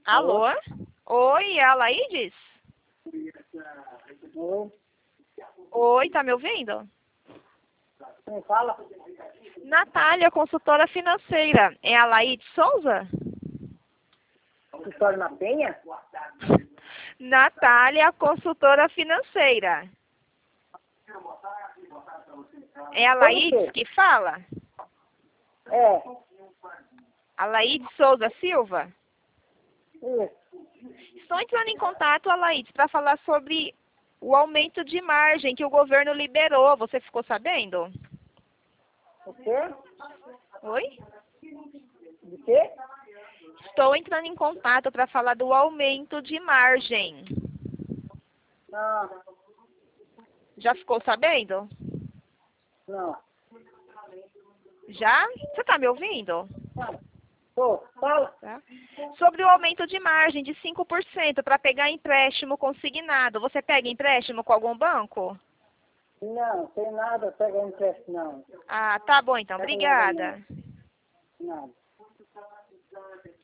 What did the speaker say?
Alô? Alô? Oi, é a Laídes? Oi. Oi, tá me ouvindo? Quem fala? Natália, consultora financeira. É a Laíde Souza? Vitória na Penha? Natália, consultora financeira. É a Sobre o Laíde quê? que fala? É. A Laíde Souza Silva? Isso. Estou entrando em contato, Laíde, para falar sobre o aumento de margem que o governo liberou. Você ficou sabendo? O quê? Oi? De quê? Estou entrando em contato para falar do aumento de margem. Não. Já ficou sabendo? Não. Já? Você está me ouvindo? Não. Tô. Fala. Tá. Sobre o aumento de margem de 5% para pegar empréstimo consignado. Você pega empréstimo com algum banco? Não, tem nada, pega empréstimo, não. Ah, tá bom então. Pega nada, Obrigada. não. Nada.